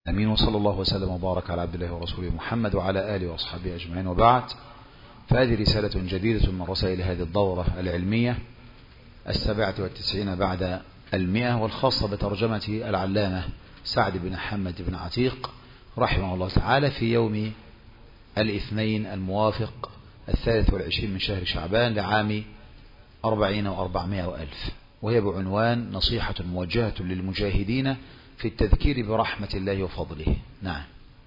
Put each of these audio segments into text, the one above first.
أمين. وصلى الله وسلم وبارك على عبد الله ورسوله محمد وعلى آله وأصحابه أجمعين، وبعد. فهذه رسالة جديدة من رسائل هذه الدورة العلمية 97 بعد 100، والخاصة بترجمة العلامة سعد بن محمد بن عتيق رحمه الله تعالى في يوم الاثنين الموافق 23 من شهر شعبان لعام 40 و400 وألف، وهي بعنوان نصيحة موجهة للمجاهدين في التذكير برحمة الله وفضله. نعم.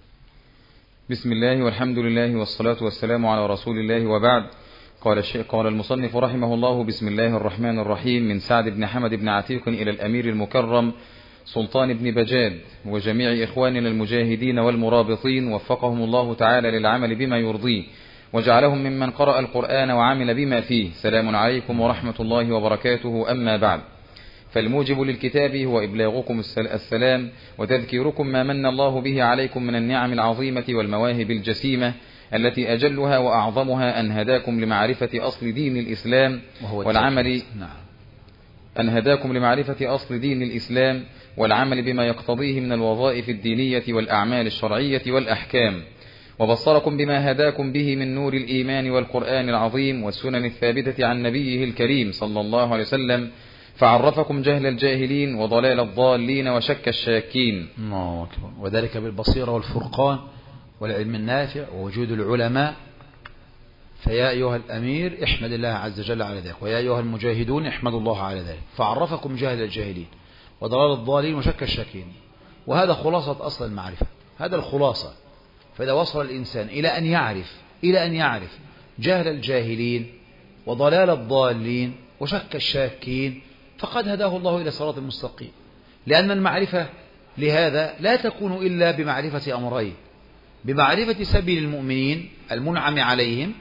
بسم الله والحمد لله والصلاة والسلام على رسول الله، وبعد. قال المصنف رحمه الله: بسم الله الرحمن الرحيم. من سعد بن حمد بن عتيق إلى الأمير المكرم سلطان بن بجاد وجميع إخواننا المجاهدين والمرابطين، وفقهم الله تعالى للعمل بما يرضيه وجعلهم ممن قرأ القرآن وعمل بما فيه. سلام عليكم ورحمة الله وبركاته. أما بعد، فالموجب للكتاب هو إبلاغكم السلام وتذكيركم ما من الله به عليكم من النعم العظيمة والمواهب الجسيمة، التي أجلها وأعظمها أن هداكم لمعرفة أصل دين الإسلام والعمل أن هداكم لمعرفة أصل دين الإسلام والعمل بما يقتضيه من الوظائف الدينية والأعمال الشرعية والأحكام، وبصركم بما هداكم به من نور الإيمان والقرآن العظيم والسنن الثابتة عن نبيه الكريم صلى الله عليه وسلم، فعرفكم جهل الجاهلين وضلال الضالين وشك الشاكين. الله أكبر. وذلك بالبصيرة والفرقان والعلم النافع ووجود العلماء. فيا أيها الأمير احمد الله عز وجل على ذلك، ويا أيها المجاهدون احمدوا الله على ذلك، فعرفكم جهل الجاهلين وضلال الضالين وشك الشاكين. وهذا خلاصة أصل المعرفة، هذا الخلاصة. فإذا وصل الإنسان إلى أن يعرف جهل الجاهلين وضلال الضالين وشك الشاكين فقد هداه الله إلى صراط المستقيم. لأن المعرفة لهذا لا تكون إلا بمعرفة أمرين: بمعرفة سبيل المؤمنين المنعم عليهم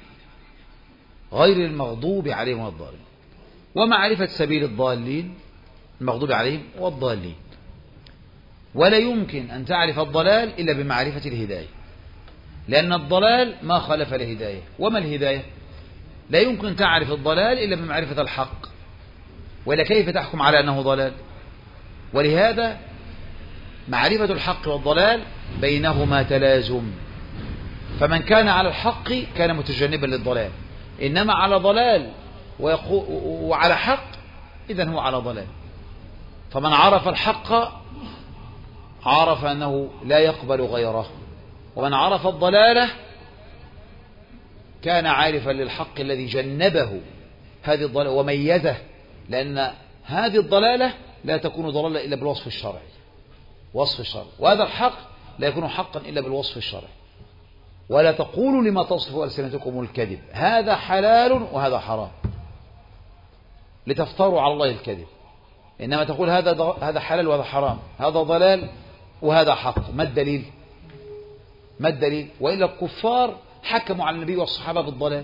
غير المغضوب عليهم والضالين، ومعرفة سبيل الضالين المغضوب عليهم والضالين. ولا يمكن أن تعرف الضلال إلا بمعرفة الهداية، لأن الضلال ما خلف الهداية. وما الهداية؟ لا يمكن تعرف الضلال إلا بمعرفة الحق، ولا كيف تحكم على أنه ضلال؟ ولهذا معرفة الحق والضلال بينهما تلازم، فمن كان على الحق كان متجنبا للضلال، إنما على ضلال وعلى حق إذن هو على ضلال. فمن عرف الحق عرف أنه لا يقبل غيره، ومن عرف الضلالة كان عارفا للحق الذي جنبه هذه الضلالة وميزه، لأن هذه الضلالة لا تكون ضلالة إلا بالوصف الشرعي، وصف الشرع، وهذا الحق لا يكون حقا إلا بالوصف الشرعي. ولا تقولوا لما تصف ألسنتكم الكذب هذا حلال وهذا حرام لتفتروا على الله الكذب، إنما تقول هذا حلال وهذا حرام، هذا ضلال وهذا حق. ما الدليل؟ ما الدليل؟ وإلا الكفار حكموا على النبي والصحابة بالضلال،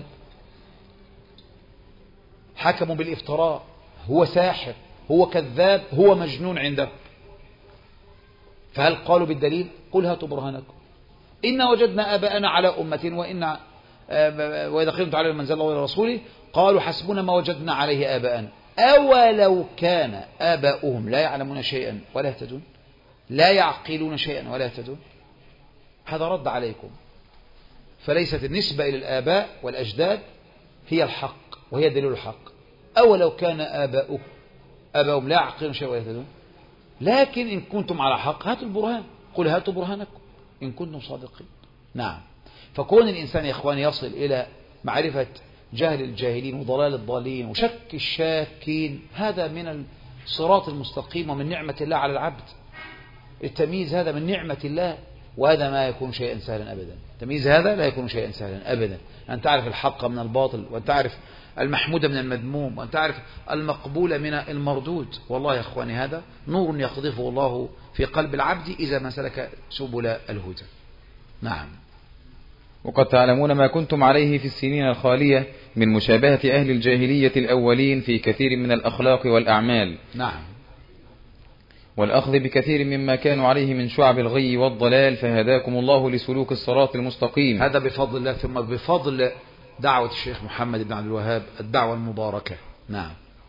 حكموا بالافتراء، هو ساحر، هو كذاب، هو مجنون عندهم. فهل قالوا بالدليل؟ قل هاتوا برهانكم. إن وجدنا آباءنا على أمة وإذا قيلت على من زل الله إلى رسوله قالوا حسبنا ما وجدنا عليه آباءنا أولو كان آباؤهم لا يعلمون شيئا ولا يهتدون، لا يعقلون شيئا ولا يهتدون. هذا رد عليكم. فليست النسبة إلى الآباء والأجداد هي الحق وهي دليل الحق. أولو كان آباؤهم لا يعقلون شيئا ولا يهتدون. لكن إن كنتم على حق هاتوا البرهان، قل هاتوا برهانكم إن كنتم صادقين. نعم. فكون الإنسان يا إخواني يصل إلى معرفة جهل الجاهلين وضلال الضالين وشك الشاكين، هذا من الصراط المستقيم ومن نعمة الله على العبد. التمييز هذا من نعمة الله، وهذا ما يكون شيئا سهلا أبدا. التمييز هذا لا يكون شيئا سهلا أبدا، أن تعرف الحق من الباطل، وأن تعرف المحمود من المذموم، وأن تعرف المقبول من المردود. والله يا أخواني هذا نور يقذفه الله في قلب العبد إذا ما سلك سبل الهدى. نعم. وقد تعلمون ما كنتم عليه في السنين الخالية من مشابهة أهل الجاهلية الأولين في كثير من الأخلاق والأعمال. نعم. والأخذ بكثير مما كانوا عليه من شعب الغي والضلال، فهداكم الله لسلوك الصراط المستقيم. هذا بفضل الله، ثم بفضل دعوة الشيخ محمد بن عبد الوهاب الدعوة المباركة. نعم.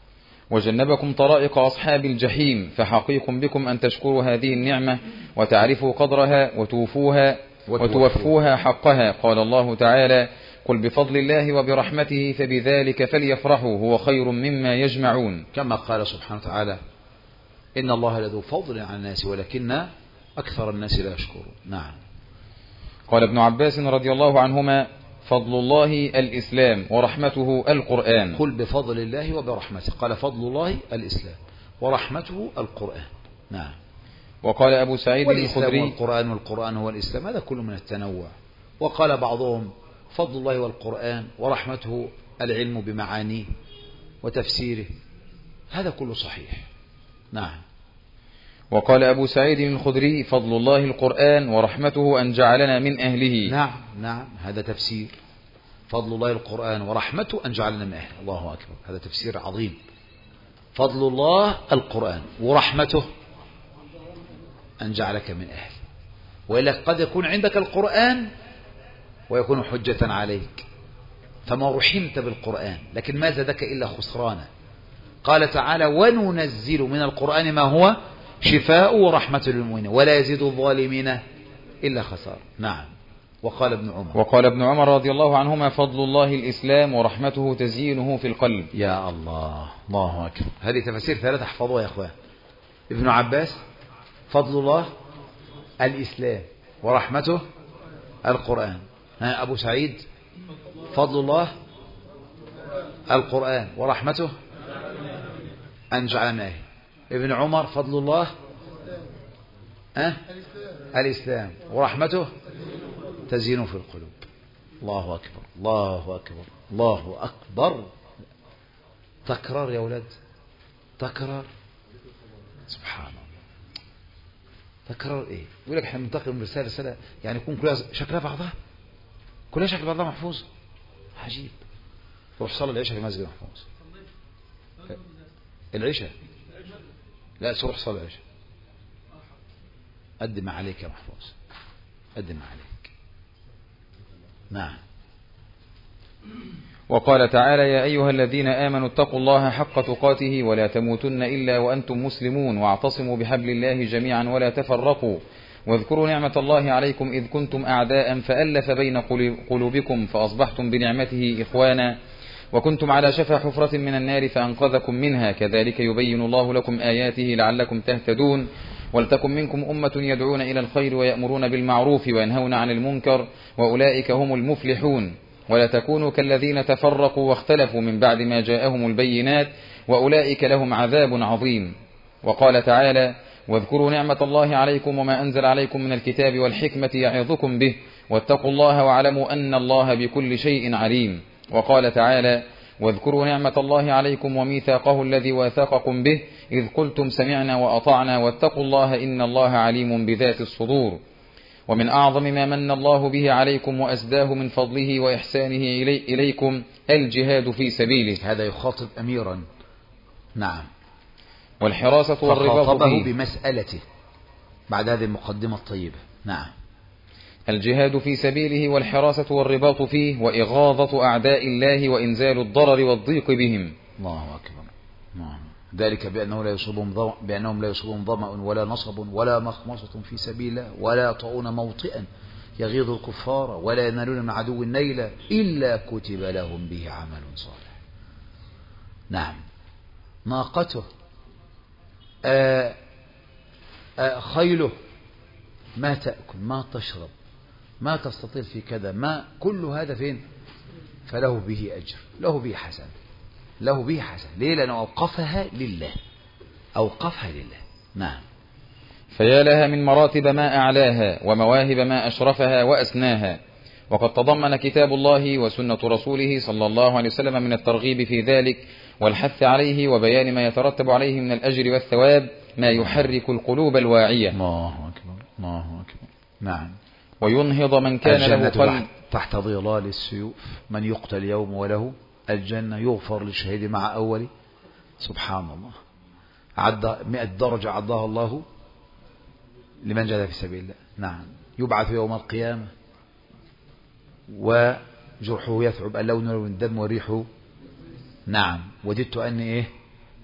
وجنبكم طرائق أصحاب الجحيم، فحقيق بكم أن تشكروا هذه النعمة وتعرفوا قدرها وتوفوها حقها. قال الله تعالى: قل بفضل الله وبرحمته فبذلك فليفرحوا هو خير مما يجمعون. كما قال سبحانه وتعالى: إن الله لذو فضل على الناس ولكن أكثر الناس لا يشكرون. نعم. قال ابن عباس رضي الله عنهما: فضل الله الإسلام ورحمته القرآن. قل بفضل الله وبرحمته، قال فضل الله الإسلام ورحمته القرآن. نعم. وقال أبو سعيد الخدري: والقرآن والقرآن هو الإسلام، هذا كله من التنوع. وقال بعضهم: فضل الله والقرآن ورحمته العلم بمعانيه وتفسيره، هذا كله صحيح. نعم. وقال أبو سعيد الخدري: فضل الله القرآن ورحمته أن جعلنا من أهله. نعم نعم، هذا تفسير. فضل الله القرآن ورحمته أن جعلنا من أهله، الله أكبر، هذا تفسير عظيم. فضل الله القرآن ورحمته أن جعلك من أهله. وإلا قد يكون عندك القرآن ويكون حجة عليك، فما رحمت بالقرآن، لكن ما زادك إلا خسرانا. قال تعالى: وننزل من القرآن ما هو شفاء ورحمة للمؤمنين ولا يزيد الظالمين إلا خسارة. نعم. وقال ابن عمر رضي الله عنهما: فضل الله الإسلام ورحمته تزيينه في القلب. يا الله، الله أكبر، هذه تفاسير ثلاثة احفظوها يا أخوان. ابن عباس: فضل الله الإسلام ورحمته القرآن. أبو سعيد: فضل الله القرآن ورحمته أن جعلنا. ابن عمر: فضل الله الإسلام ورحمته تزيينه في القلوب. الله أكبر، الله أكبر، الله أكبر. تكرار يا ولد، تكرار. سبحان الله. تكرار إيه؟ يقول لك احنا بننتقل من رسالة يعني يكون كلها شكلها بعضها، كلها شكل بعضها محفوظ. عجيب. روح صلي العشاء في مسجد محفوظ. العشاء لا، روح صلي العشاء. قدم ما عليك يا محفوظ، قدم ما عليك. نعم. وقال تعالى: يا أيها الذين آمنوا اتقوا الله حق تقاته ولا تموتن إلا وأنتم مسلمون واعتصموا بحبل الله جميعا ولا تفرقوا واذكروا نعمة الله عليكم إذ كنتم أعداء فألف بين قلوبكم فأصبحتم بنعمته إخوانا وكنتم على شفا حفرة من النار فأنقذكم منها كذلك يبين الله لكم آياته لعلكم تهتدون ولتكن منكم أمة يدعون إلى الخير ويأمرون بالمعروف وينهون عن المنكر وأولئك هم المفلحون ولا تكونوا كالذين تفرقوا واختلفوا من بعد ما جاءهم البينات وأولئك لهم عذاب عظيم. وقال تعالى: واذكروا نعمة الله عليكم وما أنزل عليكم من الكتاب والحكمة يعظكم به واتقوا الله واعلموا أن الله بكل شيء عليم. وقال تعالى: واذكروا نعمة الله عليكم وميثاقه الذي واثقكم به إذ قلتم سمعنا وأطعنا واتقوا الله إن الله عليم بذات الصدور. ومن أعظم ما من الله به عليكم وأزداه من فضله وإحسانه إليكم الجهاد في سبيله. هذا يخاطب أميرا. نعم. والحراسة والرباط فخاطبه بمسألته بعد هذه المقدمة الطيبة. نعم. الجهاد في سبيله والحراسة والرباط فيه وإغاظة أعداء الله وإنزال الضرر والضيق بهم. الله أكبر. نعم. ذلك بأنهم لا يصيبهم ظمأ ولا نصب ولا مخمصة في سبيل الله ولا يطؤون موطئا يغيظ الكفار ولا ينالون من عدو نيلا إلا كتب لهم به عمل صالح. نعم. ناقته، خيله، ما تأكل، ما تشرب، ما تستطيل في كذا، ما كل هذا فين؟ فله به أجر، له به حسن، له به حسن. ليه؟ لأنه أوقفها لله، أوقفها لله. نعم. فيا لها من مراتب ما أعلاها ومواهب ما أشرفها وأسناها. وقد تضمن كتاب الله وسنة رسوله صلى الله عليه وسلم من الترغيب في ذلك والحث عليه وبيان ما يترتب عليه من الأجر والثواب ما يحرك القلوب الواعية. الله أكبر، الله أكبر. نعم. وينهض من كان له قلب تحت ظلال السيوف من يقتل يوم وله الجنة يغفر للشهيد مع أول. سبحان الله. عد 100 درجة عدها الله لمن جاهد في سبيل الله. نعم. يبعث يوم القيامة وجرحه يثعب اللون من الدم وريحه. نعم. وددت أني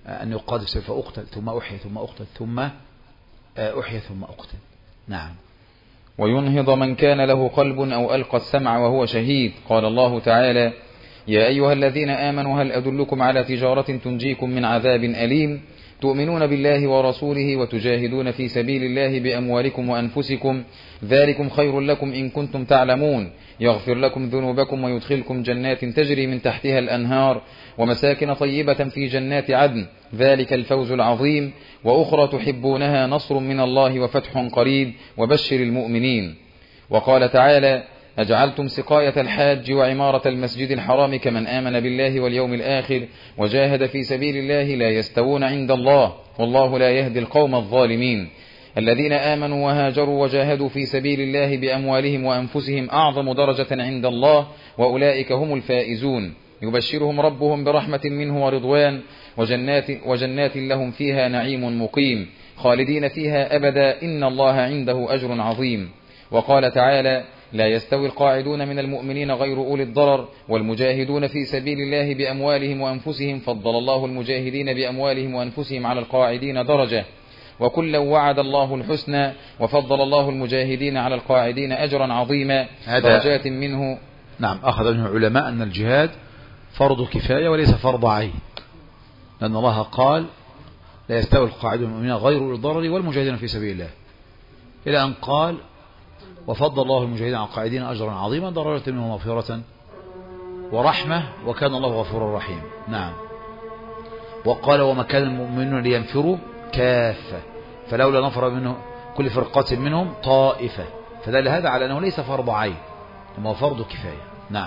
أن يقاد فأقتل ثم أحيا ثم أقتل ثم أحيا ثم أقتل. نعم. وينهض من كان له قلب أو ألقى السمع وهو شهيد. قال الله تعالى: يا أيها الذين آمنوا هل أدلكم على تجارة تنجيكم من عذاب أليم تؤمنون بالله ورسوله وتجاهدون في سبيل الله بأموالكم وأنفسكم ذلكم خير لكم إن كنتم تعلمون يغفر لكم ذنوبكم ويدخلكم جنات تجري من تحتها الأنهار ومساكن طيبة في جنات عدن ذلك الفوز العظيم وأخرى تحبونها نصر من الله وفتح قريب وبشر المؤمنين. وقال تعالى: أجعلتم سقاية الحاج وعمارة المسجد الحرام كمن آمن بالله واليوم الآخر وجاهد في سبيل الله لا يستوون عند الله والله لا يهدي القوم الظالمين. الذين آمنوا وهاجروا وجاهدوا في سبيل الله بأموالهم وأنفسهم أعظم درجة عند الله وأولئك هم الفائزون. يبشرهم ربهم برحمة منه ورضوان وجنات لهم فيها نعيم مقيم خالدين فيها أبدا إن الله عنده أجر عظيم. وقال تعالى: لا يستوي القاعدون من المؤمنين غير أولي الضرر والمجاهدون في سبيل الله بأموالهم وأنفسهم فضل الله المجاهدين بأموالهم وأنفسهم على القاعدين درجة وكلا وعد الله الحسنى وفضل الله المجاهدين على القاعدين أجرا عظيما درجات منه. نعم. أخذ منه العلماء أن الجهاد فرض كفاية وليس فرض عين، لأن الله قال: لا يستوي القاعدون من المؤمنين غير أولي الضرر والمجاهدين في سبيل الله، إلى أن قال: وفضل الله المجاهدين على القاعدين أجرا عظيما درجة منه مغفرة ورحمة وكان الله غفورا رحيما. نعم. وقال: وما كان المؤمنون لينفروا كافة فلولا نفر منه كل فرقة منهم طائفة، فدل هذا على أنه ليس فرض عين إنما هو فرض كفاية. نعم.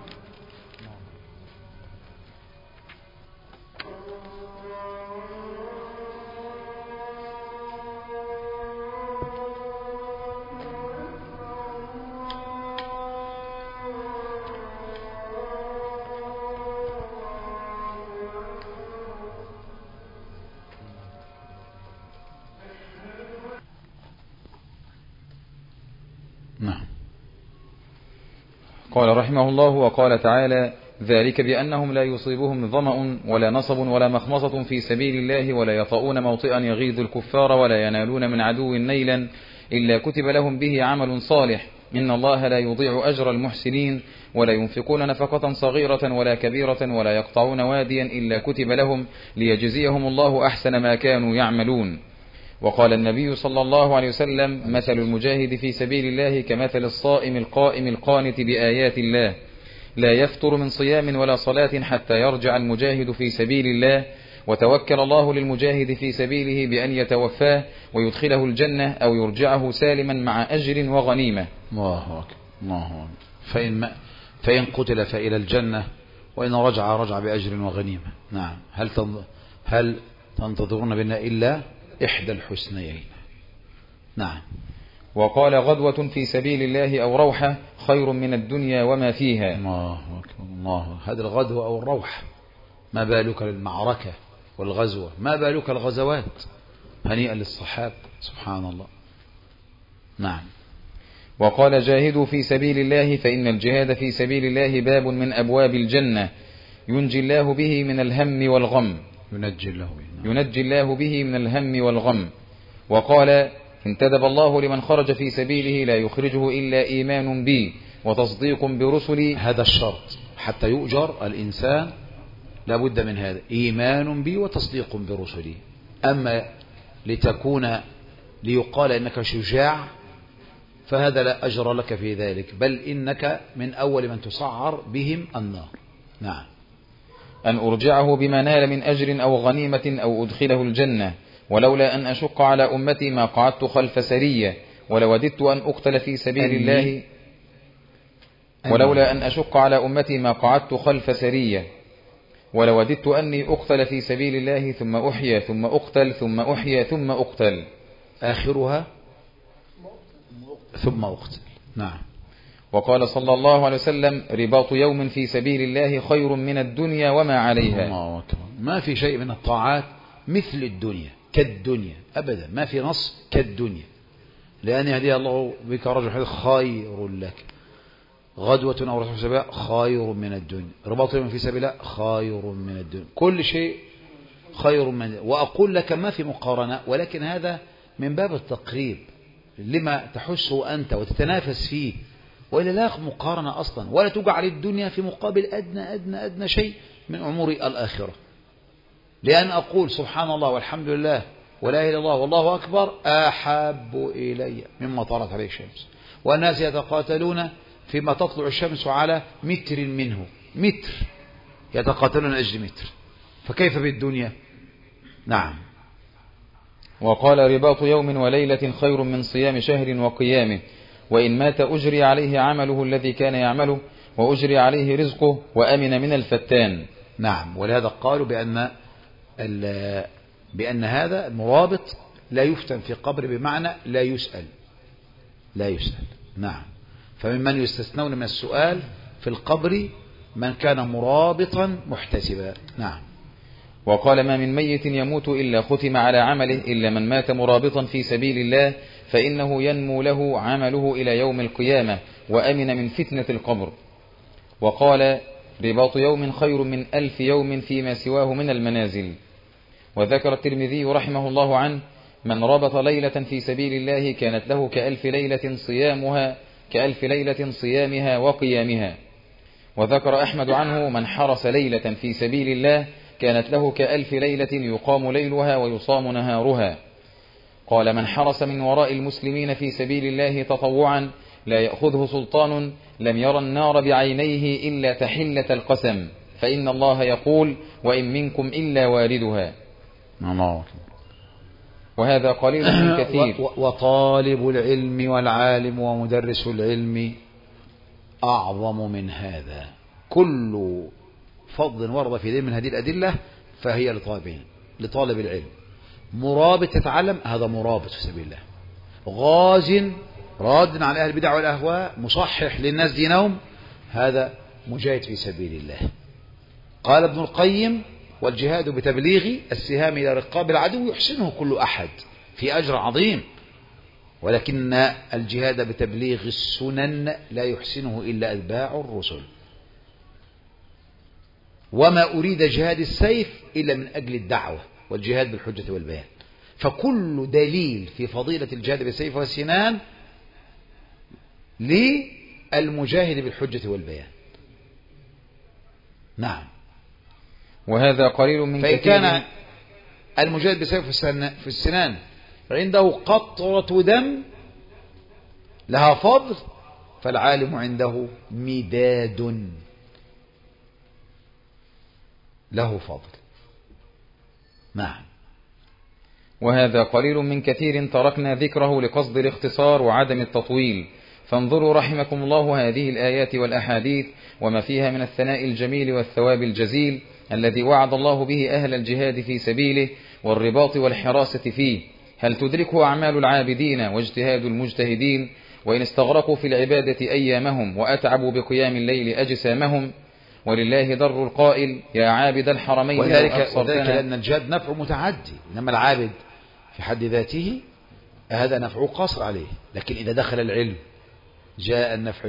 قال رحمه الله: وقال تعالى: ذلك بأنهم لا يصيبهم ظمأ ولا نصب ولا مخمصة في سبيل الله ولا يطؤون موطئا يغيظ الكفار ولا ينالون من عدو نيلا إلا كتب لهم به عمل صالح إن الله لا يضيع أجر المحسنين ولا ينفقون نفقة صغيرة ولا كبيرة ولا يقطعون واديا إلا كتب لهم ليجزيهم الله أحسن ما كانوا يعملون. وقال النبي صلى الله عليه وسلم: مثل المجاهد في سبيل الله كمثل الصائم القائم القانت بآيات الله لا يفتر من صيام ولا صلاة حتى يرجع المجاهد في سبيل الله وتوكل الله للمجاهد في سبيله بأن يتوفاه ويدخله الجنة أو يرجعه سالما مع أجر وغنيمة. الله أكبر الله أكبر. فإن قتل فإلى الجنة وإن رجع بأجر وغنيمة. نعم. هل تنتظرون بنا إلا إحدى الحسنيين. نعم. وقال: غدوة في سبيل الله أو روحة خير من الدنيا وما فيها. الله أكبر الله. هذا الغدوة أو الروحة، ما بالك للمعركة والغزوة، ما بالك الغزوات. هنيئا للصحابة سبحان الله. نعم. وقال: جاهدوا في سبيل الله فإن الجهاد في سبيل الله باب من أبواب الجنة ينجي الله به من الهم والغم. ينجي الله به من الهم والغم. وقال: انتدب الله لمن خرج في سبيله لا يخرجه إلا إيمان بي وتصديق برسلي. هذا الشرط حتى يؤجر الإنسان لابد من هذا، إيمان بي وتصديق برسلي. أما ليقال إنك شجاع فهذا لا أجر لك في ذلك، بل إنك من أول من تسعر بهم النار. نعم. أن أرجعه بما نال من أجر أو غنيمة أو أدخله الجنة ولولا أن أشق على أمتي ما قعدت خلف سرية ولوددت أن أقتل في سبيل الله ولولا أن أشق على أمتي ما قعدت خلف سرية ولوددت أني أقتل في سبيل الله ثم أحيا ثم أقتل ثم أحيا ثم أقتل آخرها ثم أقتل. نعم. وقال صلى الله عليه وسلم: رباط يوم في سبيل الله خير من الدنيا وما عليها. ما في شيء من الطاعات مثل الدنيا كالدنيا أبدا، ما في نص كالدنيا، لأن يهدي الله بك رجل خير لك. غدوة أو رسول سبيل خير من الدنيا، رباط يوم في سبيل الله خير من الدنيا. كل شيء خير من، وأقول لك ما في مقارنة، ولكن هذا من باب التقريب لما تحسه أنت وتتنافس فيه، وإلا لا مقارنة أصلا، ولا تجعل الدنيا في مقابل أدنى شيء من أمور الآخرة. لأن أقول سبحان الله والحمد لله ولا إله إلا الله والله أكبر أحب إلي مما طلعت عليه الشمس، والناس يتقاتلون فيما تطلع الشمس على متر منه، متر يتقاتلون أجل متر، فكيف بالدنيا؟ نعم. وقال رباط يوم وليلة خير من صيام شهر وقيامه، وإن مات أجري عليه عمله الذي كان يعمله، وأجري عليه رزقه، وأمن من الفتان. نعم. ولهذا قالوا بأن هذا المرابط لا يفتن في قبر، بمعنى لا يسأل. نعم. فممن يستثنون من السؤال في القبر من كان مرابطا محتسبا. نعم. وقال ما من ميت يموت إلا ختم على عمله إلا من مات مرابطا في سبيل الله فإنه ينمو له عمله إلى يوم القيامة وأمن من فتنة القبر. وقال رباط يوم خير من 1000 يوم فيما سواه من المنازل. وذكر الترمذي رحمه الله عنه من ربط ليلة في سبيل الله كانت له كألف ليلة صيامها وقيامها. وذكر أحمد عنه من حرس ليلة في سبيل الله كانت له كألف ليلة يقام ليلها ويصام نهارها. قال من حرس من وراء المسلمين في سبيل الله تطوعا لا يأخذه سلطان لم يرى النار بعينيه إلا تحلة القسم، فإن الله يقول وإن منكم إلا واردها. وهذا قليل من كثير. وطالب العلم والعالم ومدرس العلم أعظم من هذا. كل فضل ورد في ذي من هذه الأدلة فهي لطالب العلم. مرابط يتعلم، هذا مرابط في سبيل الله. غاز راد على أهل البدع والأهواء، مصحح للناس دينهم، هذا مجاهد في سبيل الله. قال ابن القيم والجهاد بتبليغ السهام إلى رقاب العدو يحسنه كل أحد في أجر عظيم، ولكن الجهاد بتبليغ السنن لا يحسنه إلا أتباع الرسل. وما أريد جهاد السيف إلا من أجل الدعوة والجهاد بالحجة والبيان. فكل دليل في فضيلة الجهاد بالسيف والسنان للمجاهد بالحجة والبيان. نعم. وهذا قليل من فإن كثير. كان المجاهد بالسيف في السنان عنده قطرة دم لها فضل، فالعالم عنده مداد له فضل. نعم. وهذا قليل من كثير تركنا ذكره لقصد الاختصار وعدم التطويل، فانظروا رحمكم الله هذه الآيات والأحاديث وما فيها من الثناء الجميل والثواب الجزيل الذي وعد الله به أهل الجهاد في سبيله والرباط والحراسة فيه. هل تدركه أعمال العابدين واجتهاد المجتهدين، وإن استغرقوا في العبادة أيامهم وأتعبوا بقيام الليل أجسامهم؟ ولله در القائل يا عابد الحرمين. وذلك لأن الجهاد نفع متعدي، إنما العابد في حد ذاته هذا نفع قصر عليه، لكن إذا دخل العلم جاء النفع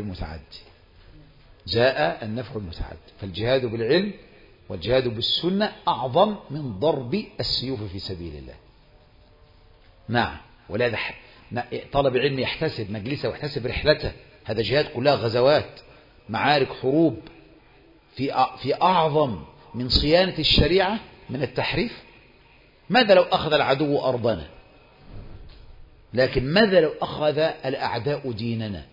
المتعدي. فالجهاد بالعلم والجهاد بالسنة أعظم من ضرب السيوف في سبيل الله. نعم. ولهذا طلب العلم يحتسب مجلسه ويحتسب رحلته، هذا جهاد كلها غزوات، معارك، حروب، في أعظم من صيانة الشريعة من التحريف. ماذا لو أخذ العدو أرضنا؟ لكن ماذا لو أخذ الأعداء ديننا؟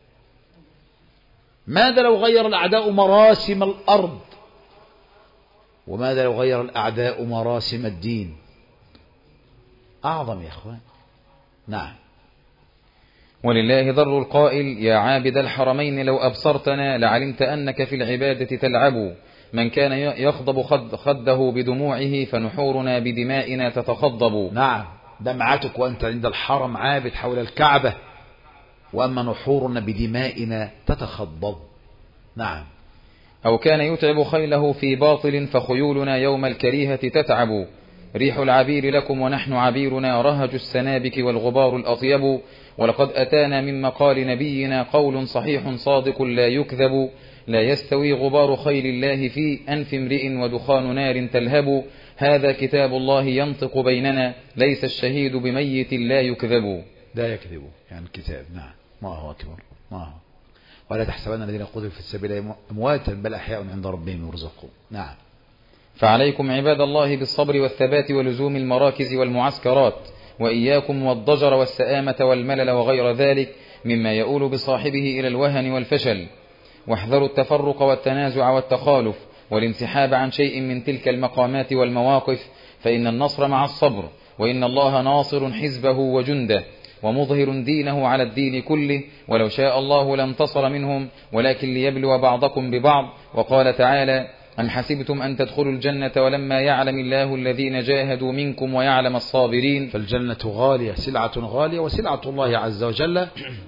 ماذا لو غير الأعداء مراسم الأرض؟ وماذا لو غير الأعداء مراسم الدين؟ أعظم يا أخوان. نعم. ولله ضر القائل يا عابد الحرمين لو أبصرتنا لعلمت أنك في العبادة تلعب. من كان يخضب خده بدموعه فنحورنا بدمائنا تتخضب. نعم. دمعتك وأنت عند الحرم عابد حول الكعبة، وأما نحورنا بدمائنا تتخضب. نعم. أو كان يتعب خيله في باطل فخيولنا يوم الكريهة تتعب. ريح العبير لكم ونحن عبيرنا رهج السنابك والغبار الأطيب. ولقد أتانا من مقال نبينا قول صحيح صادق لا يكذب. لا يستوي غبار خيل الله في أنف امرئ ودخان نار تلهب. هذا كتاب الله ينطق بيننا ليس الشهيد بميت لا يكذب. لا يكذب يعني الكتاب. نعم. ما هو أكبر. ما هو. ولا تحسبن الذين قتلوا في السبيل أمواتا بل أحياء عند ربهم يرزقون. نعم. فعليكم عباد الله بالصبر والثبات ولزوم المراكز والمعسكرات، وإياكم والضجر والسآمة والملل وغير ذلك مما يؤول بصاحبه إلى الوهن والفشل. واحذروا التفرق والتنازع والتخالف والانسحاب عن شيء من تلك المقامات والمواقف، فإن النصر مع الصبر، وإن الله ناصر حزبه وجنده ومظهر دينه على الدين كله، ولو شاء الله لانتصر منهم ولكن ليبلو بعضكم ببعض. وقال تعالى: أم حسبتم أن تدخلوا الجنة ولما يعلم الله الذين جاهدوا منكم ويعلم الصابرين. فالجنة غالية، سلعة غالية، وسلعة الله عز وجل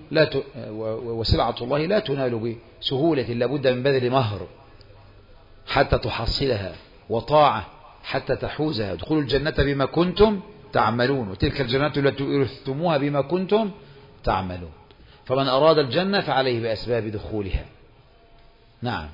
وسلعة الله لا تنال بسهولة، لابد من بذل مهر حتى تحصلها وطاعة حتى تحوزها. ادخلوا الجنة بما كنتم تعملون، وتلك الجنة التي أورثتموها بما كنتم تعملون. فمن أراد الجنة فعليه بأسباب دخولها. نعم.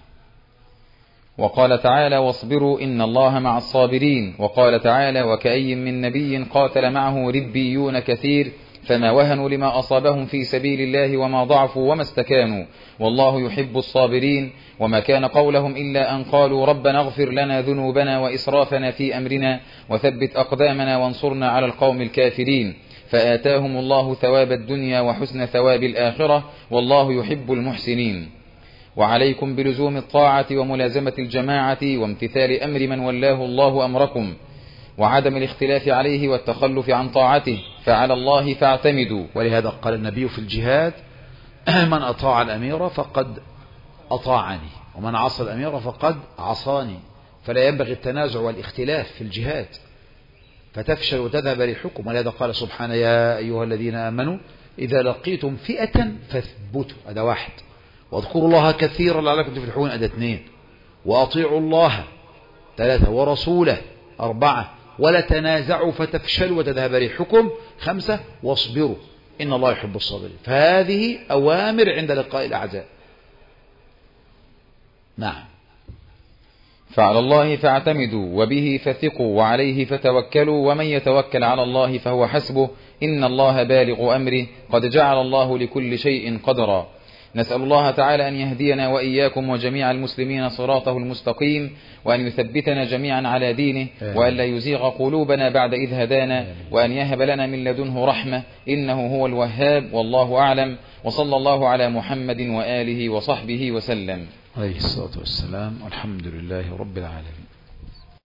وقال تعالى: واصبروا إن الله مع الصابرين. وقال تعالى: وكأي من نبي قاتل معه ربيون كثير فما وهنوا لما أصابهم في سبيل الله وما ضعفوا وما استكانوا والله يحب الصابرين. وما كان قولهم إلا أن قالوا ربنا اغفر لنا ذنوبنا وإسرافنا في أمرنا وثبت أقدامنا وانصرنا على القوم الكافرين. فآتاهم الله ثواب الدنيا وحسن ثواب الآخرة والله يحب المحسنين. وعليكم بلزوم الطاعة وملازمة الجماعة وامتثال أمر من ولاه الله أمركم، وعدم الاختلاف عليه والتخلف عن طاعته، فعلى الله فاعتمدوا. ولهذا قال النبي في الجهاد: من أطاع الأمير فقد أطاعني، ومن عصى الأمير فقد عصاني. فلا ينبغي التنازع والاختلاف في الجهاد فتفشل وتذهب ريحكم. ولهذا قال سبحانه: يا أيها الذين آمنوا إذا لقيتم فئة فاثبتوا. هذا واحد. واذكروا الله كثيرا لعلكم تفلحون. هذا اثنين. وأطيعوا الله. ثلاثة. ورسوله. أربعة. ولا تنازعوا فتفشلوا وتذهب ريحكم. خمسة. واصبروا إن الله يحب الصابرين. فهذه أوامر عند لقاء الأعداء. نعم. فعلى الله فاعتمدوا وبه فثقوا وعليه فتوكلوا ومن يتوكل على الله فهو حسبه إن الله بالغ أمره قد جعل الله لكل شيء قدرا. نسأل الله تعالى أن يهدينا وإياكم وجميع المسلمين صراطه المستقيم، وأن يثبتنا جميعا على دينه، وأن لا يزيغ قلوبنا بعد إذ هدانا، وأن يهب لنا من لدنه رحمة إنه هو الوهاب. والله أعلم، وصلى الله على محمد وآله وصحبه وسلم. عليه الصلاة والسلام. والحمد لله رب العالمين.